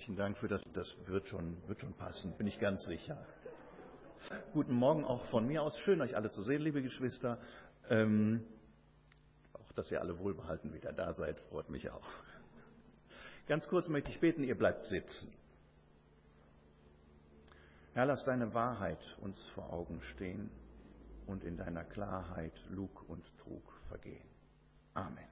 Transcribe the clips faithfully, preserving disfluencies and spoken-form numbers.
Vielen Dank für das. Das wird schon, wird schon passen, bin ich ganz sicher. Guten Morgen auch von mir aus. Schön, euch alle zu sehen, liebe Geschwister. Ähm, auch, dass ihr alle wohlbehalten wieder da seid, freut mich auch. Ganz kurz möchte ich beten, ihr bleibt sitzen. Herr, lass deine Wahrheit uns vor Augen stehen und in deiner Klarheit Lug und Trug vergehen. Amen.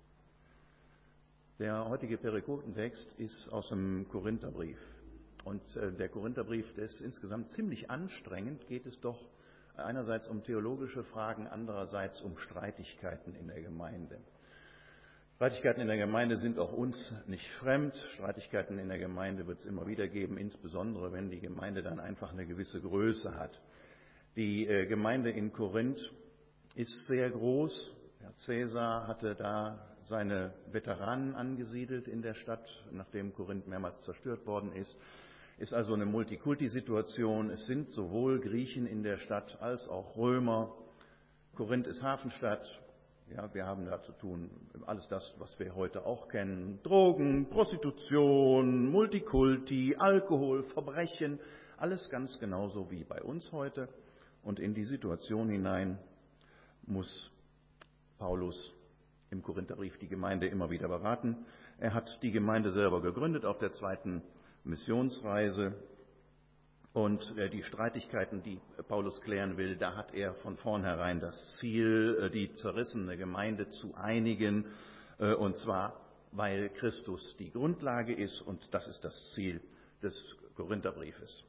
Der heutige Perikopentext ist aus dem Korintherbrief. Und der Korintherbrief, der ist insgesamt ziemlich anstrengend, geht es doch einerseits um theologische Fragen, andererseits um Streitigkeiten in der Gemeinde. Streitigkeiten in der Gemeinde sind auch uns nicht fremd. Streitigkeiten in der Gemeinde wird es immer wieder geben, insbesondere wenn die Gemeinde dann einfach eine gewisse Größe hat. Die Gemeinde in Korinth ist sehr groß. Herr Cäsar hatte da seine Veteranen angesiedelt in der Stadt, nachdem Korinth mehrmals zerstört worden ist. Ist also eine Multikulti-Situation. Es sind sowohl Griechen in der Stadt als auch Römer. Korinth ist Hafenstadt. Ja, wir haben da zu tun alles das, was wir heute auch kennen. Drogen, Prostitution, Multikulti, Alkohol, Verbrechen. Alles ganz genauso wie bei uns heute. Und in die Situation hinein muss Paulus im Korintherbrief die Gemeinde immer wieder beraten. Er hat die Gemeinde selber gegründet auf der zweiten Missionsreise. Und die Streitigkeiten, die Paulus klären will, da hat er von vornherein das Ziel, die zerrissene Gemeinde zu einigen. Und zwar, weil Christus die Grundlage ist. Und das ist das Ziel des Korintherbriefes.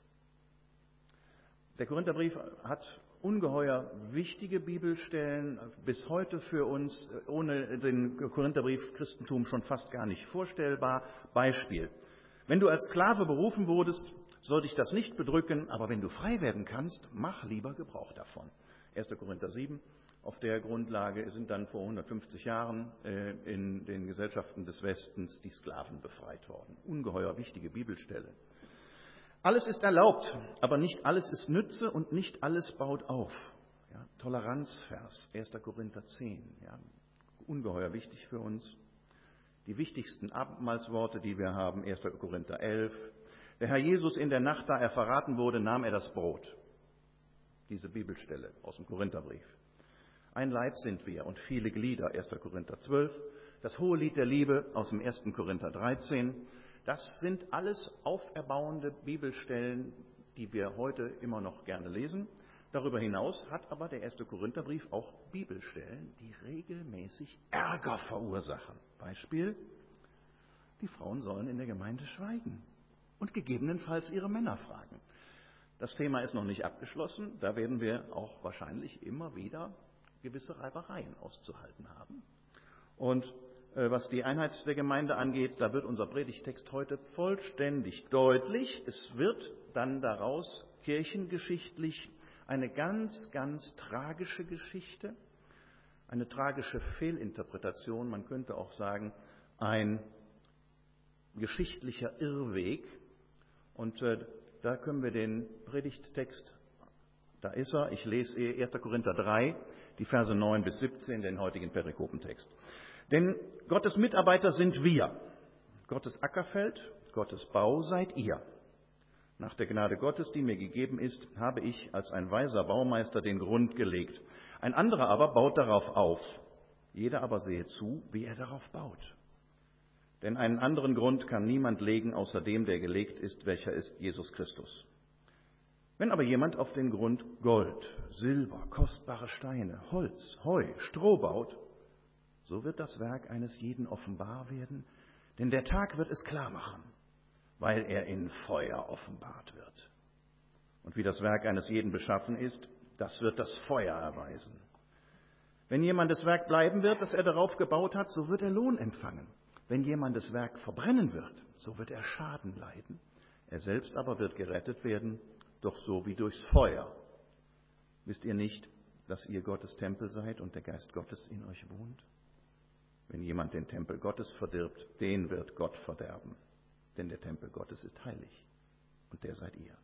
Der Korintherbrief hat ungeheuer wichtige Bibelstellen, bis heute für uns ohne den Korintherbrief Christentum schon fast gar nicht vorstellbar. Beispiel: Wenn du als Sklave berufen wurdest, soll dich das nicht bedrücken, aber wenn du frei werden kannst, mach lieber Gebrauch davon. erster Korinther sieben. Auf der Grundlage sind dann vor hundertfünfzig Jahren in den Gesellschaften des Westens die Sklaven befreit worden. Ungeheuer wichtige Bibelstelle. Alles ist erlaubt, aber nicht alles ist Nütze und nicht alles baut auf. Ja, Toleranzvers, erster Korinther zehn. Ja, ungeheuer wichtig für uns. Die wichtigsten Abendmahlsworte, die wir haben, erster Korinther elf. Der Herr Jesus in der Nacht, da er verraten wurde, nahm er das Brot. Diese Bibelstelle aus dem Korintherbrief. Ein Leib sind wir und viele Glieder, erster Korinther zwölf. Das hohe Lied der Liebe aus dem ersten Korinther dreizehn. Das sind alles auferbauende Bibelstellen, die wir heute immer noch gerne lesen. Darüber hinaus hat aber der erste Korintherbrief auch Bibelstellen, die regelmäßig Ärger verursachen. Beispiel: Die Frauen sollen in der Gemeinde schweigen und gegebenenfalls ihre Männer fragen. Das Thema ist noch nicht abgeschlossen. Da werden wir auch wahrscheinlich immer wieder gewisse Reibereien auszuhalten haben. Und was die Einheit der Gemeinde angeht, da wird unser Predigtext heute vollständig deutlich. Es wird dann daraus kirchengeschichtlich eine ganz, ganz tragische Geschichte, eine tragische Fehlinterpretation, man könnte auch sagen, ein geschichtlicher Irrweg. Und äh, da können wir den Predigttext, da ist er, ich lese erster Korinther drei, die Verse neun bis siebzehn, den heutigen Perikopentext. Denn Gottes Mitarbeiter sind wir. Gottes Ackerfeld, Gottes Bau seid ihr. Nach der Gnade Gottes, die mir gegeben ist, habe ich als ein weiser Baumeister den Grund gelegt. Ein anderer aber baut darauf auf. Jeder aber sehe zu, wie er darauf baut. Denn einen anderen Grund kann niemand legen, außer dem, der gelegt ist, welcher ist Jesus Christus. Wenn aber jemand auf den Grund Gold, Silber, kostbare Steine, Holz, Heu, Stroh baut, so wird das Werk eines jeden offenbar werden, denn der Tag wird es klar machen, weil er in Feuer offenbart wird. Und wie das Werk eines jeden beschaffen ist, das wird das Feuer erweisen. Wenn jemandes Werk bleiben wird, das er darauf gebaut hat, so wird er Lohn empfangen. Wenn jemandes Werk verbrennen wird, so wird er Schaden leiden. Er selbst aber wird gerettet werden, doch so wie durchs Feuer. Wisst ihr nicht, dass ihr Gottes Tempel seid und der Geist Gottes in euch wohnt? Wenn jemand den Tempel Gottes verdirbt, den wird Gott verderben. Denn der Tempel Gottes ist heilig und der seid ihr.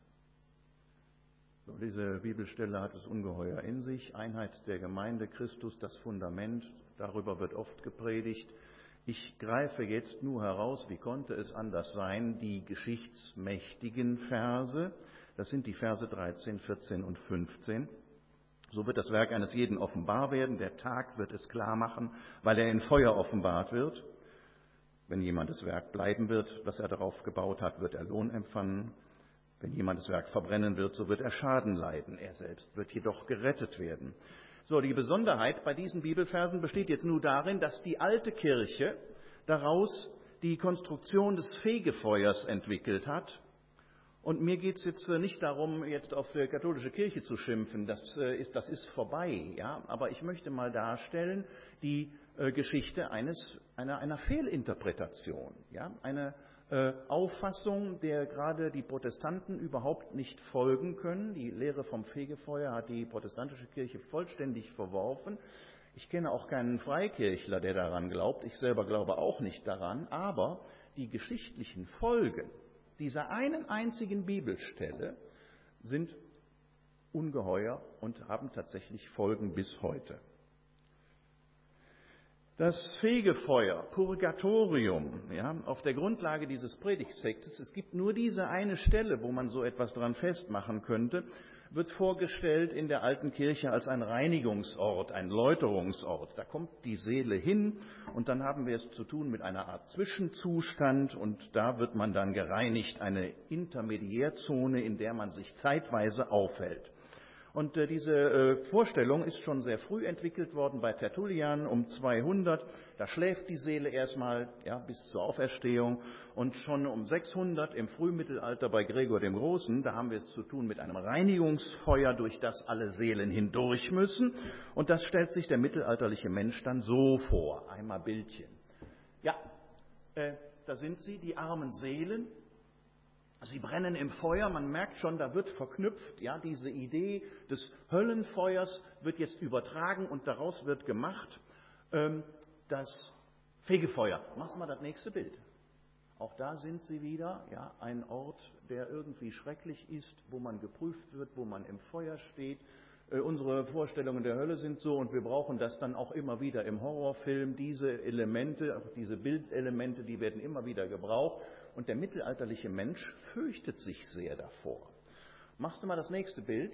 So, diese Bibelstelle hat es ungeheuer in sich. Einheit der Gemeinde, Christus, das Fundament, darüber wird oft gepredigt. Ich greife jetzt nur heraus, wie konnte es anders sein, die geschichtsmächtigen Verse, das sind die Verse dreizehn, vierzehn und fünfzehn. So wird das Werk eines jeden offenbar werden, der Tag wird es klar machen, weil er in Feuer offenbart wird. Wenn jemand das Werk bleiben wird, was er darauf gebaut hat, wird er Lohn empfangen. Wenn jemand das Werk verbrennen wird, so wird er Schaden leiden. Er selbst wird jedoch gerettet werden. So, die Besonderheit bei diesen Bibelversen besteht jetzt nur darin, dass die alte Kirche daraus die Konstruktion des Fegefeuers entwickelt hat. Und mir geht es jetzt nicht darum, jetzt auf die katholische Kirche zu schimpfen, das ist, das ist vorbei. Ja? Aber ich möchte mal darstellen, die äh, Geschichte eines, einer, einer Fehlinterpretation, ja? Eine äh, Auffassung, der gerade die Protestanten überhaupt nicht folgen können. Die Lehre vom Fegefeuer hat die protestantische Kirche vollständig verworfen. Ich kenne auch keinen Freikirchler, der daran glaubt. Ich selber glaube auch nicht daran. Aber die geschichtlichen Folgen dieser einen einzigen Bibelstelle sind ungeheuer und haben tatsächlich Folgen bis heute. Das Fegefeuer, Purgatorium, ja, auf der Grundlage dieses Predigttextes, es gibt nur diese eine Stelle, wo man so etwas dran festmachen könnte, wird vorgestellt in der alten Kirche als ein Reinigungsort, ein Läuterungsort. Da kommt die Seele hin und dann haben wir es zu tun mit einer Art Zwischenzustand und da wird man dann gereinigt, eine Intermediärzone, in der man sich zeitweise aufhält. Und äh, diese äh, Vorstellung ist schon sehr früh entwickelt worden bei Tertullian um zweihundert. Da schläft die Seele erstmal ja, bis zur Auferstehung. Und schon um sechshundert im Frühmittelalter bei Gregor dem Großen, da haben wir es zu tun mit einem Reinigungsfeuer, durch das alle Seelen hindurch müssen. Und das stellt sich der mittelalterliche Mensch dann so vor. Einmal Bildchen. Ja, äh, da sind sie, die armen Seelen. Sie brennen im Feuer, man merkt schon, da wird verknüpft, ja, diese Idee des Höllenfeuers wird jetzt übertragen und daraus wird gemacht ähm, das Fegefeuer. Machen wir mal das nächste Bild. Auch da sind sie wieder, ja, ein Ort, der irgendwie schrecklich ist, wo man geprüft wird, wo man im Feuer steht. Äh, unsere Vorstellungen der Hölle sind so und wir brauchen das dann auch immer wieder im Horrorfilm. Diese Elemente, auch diese Bildelemente, die werden immer wieder gebraucht. Und der mittelalterliche Mensch fürchtet sich sehr davor. Machst du mal das nächste Bild?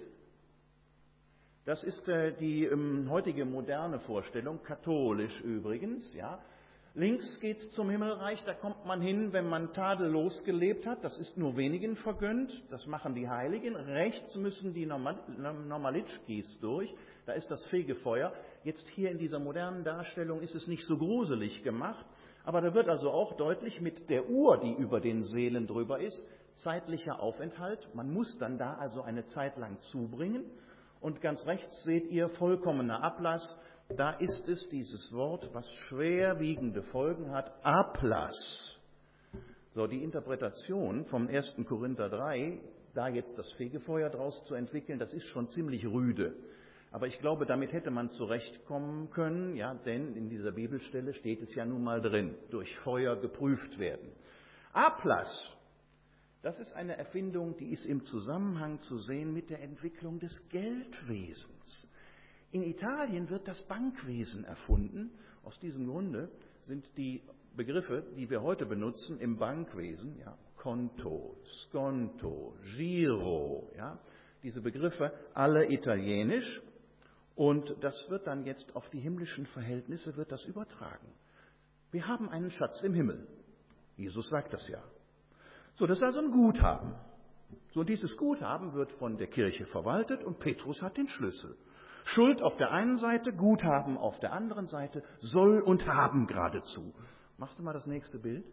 Das ist äh, die ähm, heutige moderne Vorstellung, katholisch übrigens. Ja. Links geht es zum Himmelreich, da kommt man hin, wenn man tadellos gelebt hat. Das ist nur wenigen vergönnt, das machen die Heiligen. Rechts müssen die Normal- Normalitschkis durch, da ist das Fegefeuer. Jetzt hier in dieser modernen Darstellung ist es nicht so gruselig gemacht. Aber da wird also auch deutlich mit der Uhr, die über den Seelen drüber ist, zeitlicher Aufenthalt. Man muss dann da also eine Zeit lang zubringen. Und ganz rechts seht ihr vollkommener Ablass. Da ist es, dieses Wort, was schwerwiegende Folgen hat, Ablass. So, die Interpretation vom ersten Korinther drei, da jetzt das Fegefeuer draus zu entwickeln, das ist schon ziemlich rüde. Aber ich glaube, damit hätte man zurechtkommen können, ja, denn in dieser Bibelstelle steht es ja nun mal drin, durch Feuer geprüft werden. Ablass, das ist eine Erfindung, die ist im Zusammenhang zu sehen mit der Entwicklung des Geldwesens. In Italien wird das Bankwesen erfunden. Aus diesem Grunde sind die Begriffe, die wir heute benutzen im Bankwesen, ja, Konto, Sconto, Giro, ja, diese Begriffe alle italienisch. Und das wird dann jetzt auf die himmlischen Verhältnisse wird das übertragen. Wir haben einen Schatz im Himmel. Jesus sagt das ja. So, das ist also ein Guthaben. So, und dieses Guthaben wird von der Kirche verwaltet und Petrus hat den Schlüssel. Schuld auf der einen Seite, Guthaben auf der anderen Seite, soll und haben geradezu. Machst du mal das nächste Bild?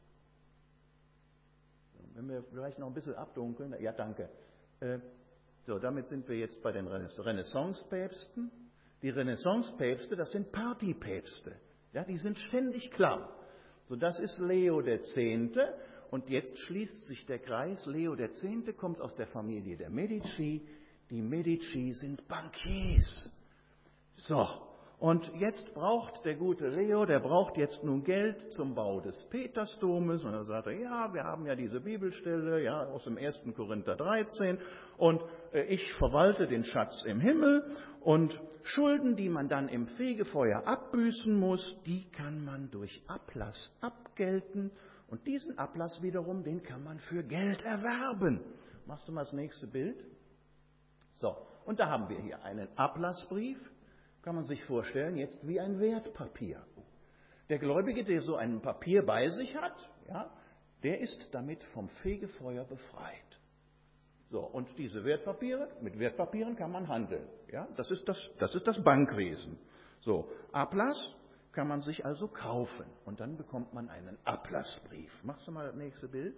Wenn wir vielleicht noch ein bisschen abdunkeln. Ja, danke. Äh, So, damit sind wir jetzt bei den Renaissance-Päpsten. Die Renaissance-Päpste, das sind Partypäpste. Ja, die sind ständig klar. So, das ist Leo der Zehnte. Und jetzt schließt sich der Kreis. Leo der Zehnte kommt aus der Familie der Medici. Die Medici sind Bankiers. So, Und jetzt braucht der gute Leo, der braucht jetzt nun Geld zum Bau des Petersdomes. Und er sagte, ja, wir haben ja diese Bibelstelle, ja, aus dem ersten Korinther dreizehn. Und äh, ich verwalte den Schatz im Himmel. Und Schulden, die man dann im Fegefeuer abbüßen muss, die kann man durch Ablass abgelten. Und diesen Ablass wiederum, den kann man für Geld erwerben. Machst du mal das nächste Bild? So, und da haben wir hier einen Ablassbrief. Kann man sich vorstellen, jetzt wie ein Wertpapier. Der Gläubige, der so ein Papier bei sich hat, ja, der ist damit vom Fegefeuer befreit. So, und diese Wertpapiere, mit Wertpapieren kann man handeln. Ja, das ist das, das ist das Bankwesen. So, Ablass kann man sich also kaufen. Und dann bekommt man einen Ablassbrief. Machst du mal das nächste Bild?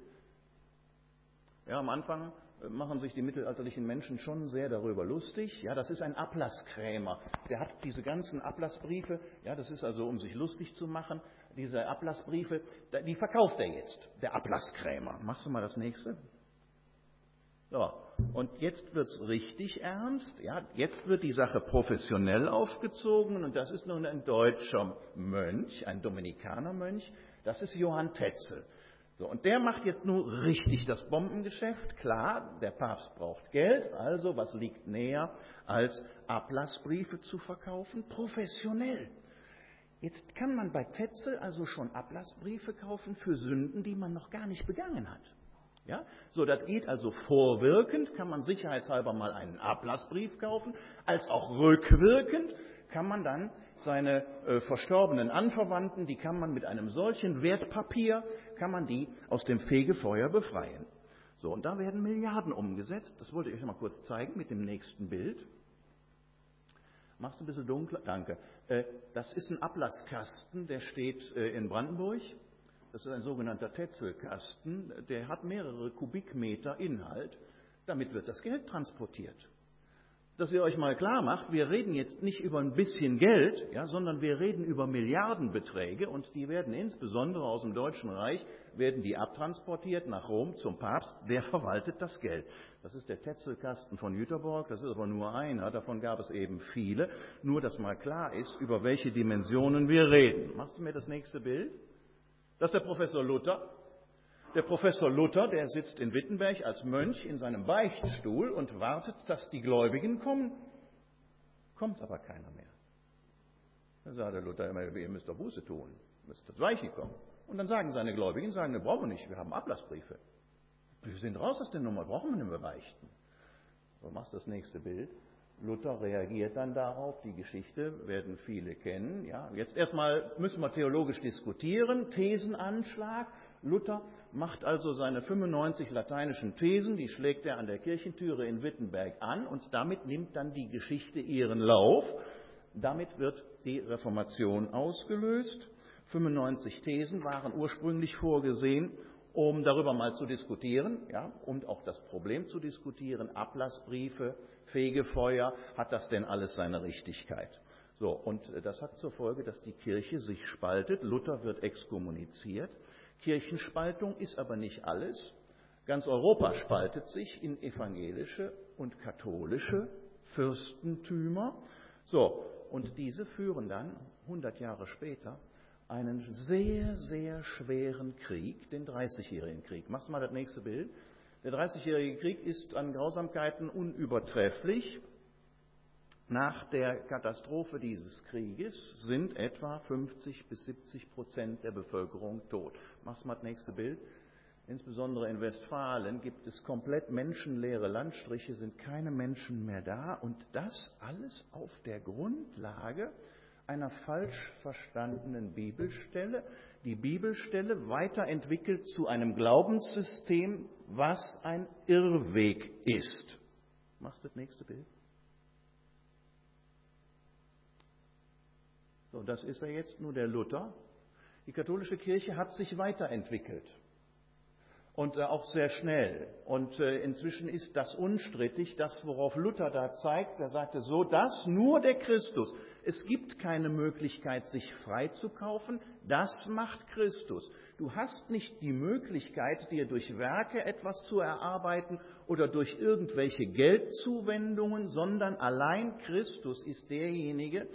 Ja, am Anfang machen sich die mittelalterlichen Menschen schon sehr darüber lustig. Ja, das ist ein Ablasskrämer. Der hat diese ganzen Ablassbriefe, ja, das ist also, um sich lustig zu machen, diese Ablassbriefe, die verkauft er jetzt, der Ablasskrämer. Machst du mal das nächste? So, und jetzt wird's richtig ernst. Ja, jetzt wird die Sache professionell aufgezogen und das ist nun ein deutscher Mönch, ein Dominikanermönch, das ist Johann Tetzel. So, und der macht jetzt nur richtig das Bombengeschäft. Klar, der Papst braucht Geld, also was liegt näher, als Ablassbriefe zu verkaufen? Professionell. Jetzt kann man bei Tetzel also schon Ablassbriefe kaufen für Sünden, die man noch gar nicht begangen hat. Ja? So, das geht also vorwirkend, kann man sicherheitshalber mal einen Ablassbrief kaufen, als auch rückwirkend kann man dann seine äh, verstorbenen Anverwandten, die kann man mit einem solchen Wertpapier, kann man die aus dem Fegefeuer befreien. So, und da werden Milliarden umgesetzt. Das wollte ich euch mal kurz zeigen mit dem nächsten Bild. Machst du ein bisschen dunkler? Danke. Äh, das ist ein Ablasskasten, der steht äh, in Brandenburg. Das ist ein sogenannter Tetzelkasten. Der hat mehrere Kubikmeter Inhalt. Damit wird das Geld transportiert. Dass ihr euch mal klar macht, wir reden jetzt nicht über ein bisschen Geld, ja, sondern wir reden über Milliardenbeträge und die werden insbesondere aus dem Deutschen Reich, werden die abtransportiert nach Rom zum Papst, der verwaltet das Geld. Das ist der Tetzelkasten von Jüterborg, das ist aber nur einer, davon gab es eben viele, nur dass mal klar ist, über welche Dimensionen wir reden. Machst du mir das nächste Bild? Das ist der Professor Luther. Der Professor Luther, der sitzt in Wittenberg als Mönch in seinem Beichtstuhl und wartet, dass die Gläubigen kommen. Kommt aber keiner mehr. Dann sagt der Luther immer, ihr müsst doch Buße tun, ihr müsst das Weichen kommen. Und dann sagen seine Gläubigen, sagen, wir brauchen wir nicht, wir haben Ablassbriefe. Wir sind raus aus der Nummer, brauchen wir nicht mehr beichten. So, machst das nächste Bild. Luther reagiert dann darauf, die Geschichte werden viele kennen. Ja, jetzt erstmal müssen wir theologisch diskutieren, Thesenanschlag. Luther macht also seine fünfundneunzig lateinischen Thesen, die schlägt er an der Kirchentüre in Wittenberg an und damit nimmt dann die Geschichte ihren Lauf. Damit wird die Reformation ausgelöst. fünfundneunzig Thesen waren ursprünglich vorgesehen, um darüber mal zu diskutieren, ja, und auch das Problem zu diskutieren, Ablassbriefe, Fegefeuer, hat das denn alles seine Richtigkeit? So, und das hat zur Folge, dass die Kirche sich spaltet. Luther wird exkommuniziert. Kirchenspaltung ist aber nicht alles. Ganz Europa spaltet sich in evangelische und katholische Fürstentümer. So, und diese führen dann hundert Jahre später einen sehr, sehr schweren Krieg, den Dreißigjährigen Krieg. Machst du mal das nächste Bild. Der Dreißigjährige Krieg ist an Grausamkeiten unübertrefflich. Nach der Katastrophe dieses Krieges sind etwa fünfzig bis siebzig Prozent der Bevölkerung tot. Machst du mal das nächste Bild. Insbesondere in Westfalen gibt es komplett menschenleere Landstriche, sind keine Menschen mehr da. Und das alles auf der Grundlage einer falsch verstandenen Bibelstelle. Die Bibelstelle weiterentwickelt zu einem Glaubenssystem, was ein Irrweg ist. Machst du das nächste Bild? So, das ist ja jetzt nur der Luther. Die katholische Kirche hat sich weiterentwickelt. Und äh, auch sehr schnell. Und äh, inzwischen ist das unstrittig, das, worauf Luther da zeigt. Er sagte so, das nur der Christus. Es gibt keine Möglichkeit, sich freizukaufen. Das macht Christus. Du hast nicht die Möglichkeit, dir durch Werke etwas zu erarbeiten oder durch irgendwelche Geldzuwendungen, sondern allein Christus ist derjenige,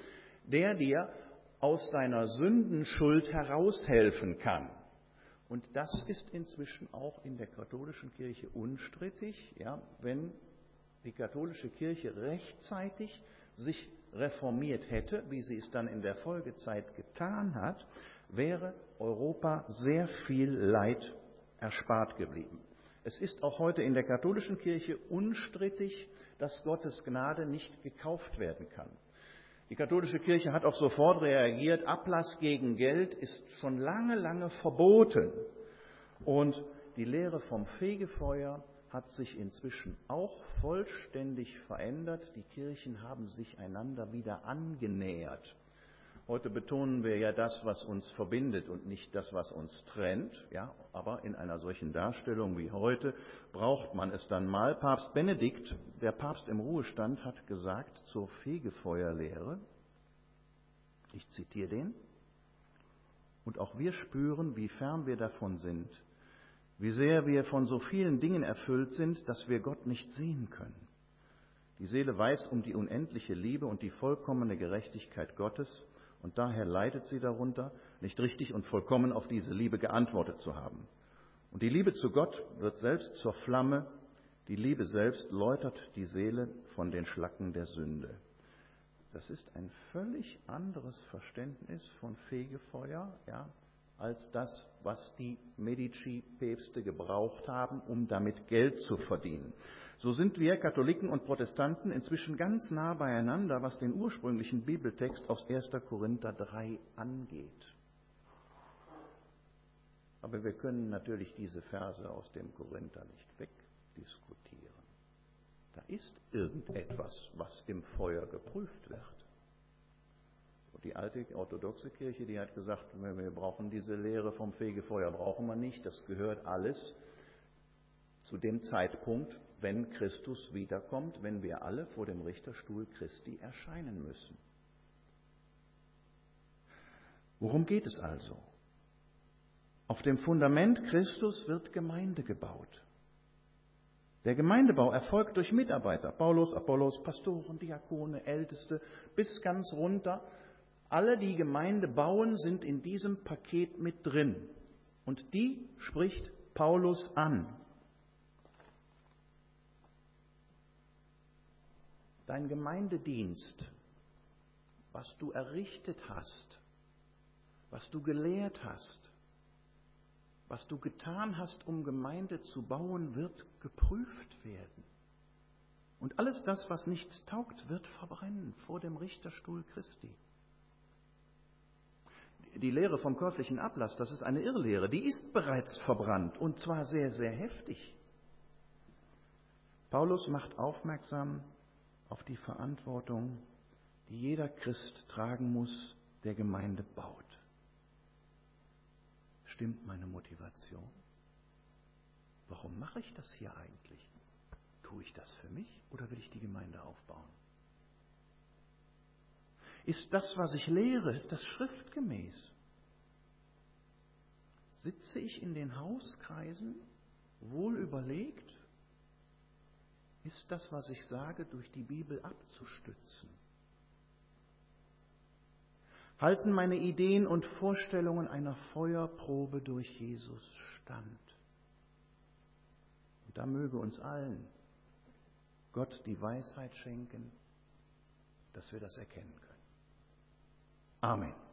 der dir aus deiner Sündenschuld heraushelfen kann. Und das ist inzwischen auch in der katholischen Kirche unstrittig, ja, wenn die katholische Kirche rechtzeitig sich reformiert hätte, wie sie es dann in der Folgezeit getan hat, wäre Europa sehr viel Leid erspart geblieben. Es ist auch heute in der katholischen Kirche unstrittig, dass Gottes Gnade nicht gekauft werden kann. Die katholische Kirche hat auch sofort reagiert, Ablass gegen Geld ist schon lange, lange verboten. Und die Lehre vom Fegefeuer hat sich inzwischen auch vollständig verändert. Die Kirchen haben sich einander wieder angenähert. Heute betonen wir ja das, was uns verbindet und nicht das, was uns trennt. Ja, aber in einer solchen Darstellung wie heute braucht man es dann mal. Papst Benedikt, der Papst im Ruhestand, hat gesagt zur Fegefeuerlehre, ich zitiere den, und auch wir spüren, wie fern wir davon sind, wie sehr wir von so vielen Dingen erfüllt sind, dass wir Gott nicht sehen können. Die Seele weiß um die unendliche Liebe und die vollkommene Gerechtigkeit Gottes, und daher leidet sie darunter, nicht richtig und vollkommen auf diese Liebe geantwortet zu haben. Und die Liebe zu Gott wird selbst zur Flamme, die Liebe selbst läutert die Seele von den Schlacken der Sünde. Das ist ein völlig anderes Verständnis von Fegefeuer, ja, als das, was die Medici-Päpste gebraucht haben, um damit Geld zu verdienen. So sind wir Katholiken und Protestanten inzwischen ganz nah beieinander, was den ursprünglichen Bibeltext aus erster Korinther drei angeht. Aber wir können natürlich diese Verse aus dem Korinther nicht wegdiskutieren. Da ist irgendetwas, was im Feuer geprüft wird. Und die alte orthodoxe Kirche, die hat gesagt, wir brauchen diese Lehre vom Fegefeuer, brauchen wir nicht. Das gehört alles zu dem Zeitpunkt, wenn Christus wiederkommt, wenn wir alle vor dem Richterstuhl Christi erscheinen müssen. Worum geht es also? Auf dem Fundament Christus wird Gemeinde gebaut. Der Gemeindebau erfolgt durch Mitarbeiter, Paulus, Apollos, Pastoren, Diakone, Älteste, bis ganz runter. Alle, die Gemeinde bauen, sind in diesem Paket mit drin. Und die spricht Paulus an. Dein Gemeindedienst, was du errichtet hast, was du gelehrt hast, was du getan hast, um Gemeinde zu bauen, wird geprüft werden. Und alles das, was nichts taugt, wird verbrennen vor dem Richterstuhl Christi. Die Lehre vom käuflichen Ablass, das ist eine Irrlehre, die ist bereits verbrannt und zwar sehr, sehr heftig. Paulus macht aufmerksam auf die Verantwortung, die jeder Christ tragen muss, der Gemeinde baut. Stimmt meine Motivation? Warum mache ich das hier eigentlich? Tue ich das für mich oder will ich die Gemeinde aufbauen? Ist das, was ich lehre, ist das schriftgemäß? Sitze ich in den Hauskreisen wohl überlegt? Ist das, was ich sage, durch die Bibel abzustützen? Halten meine Ideen und Vorstellungen einer Feuerprobe durch Jesus stand? Und da möge uns allen Gott die Weisheit schenken, dass wir das erkennen können. Amen.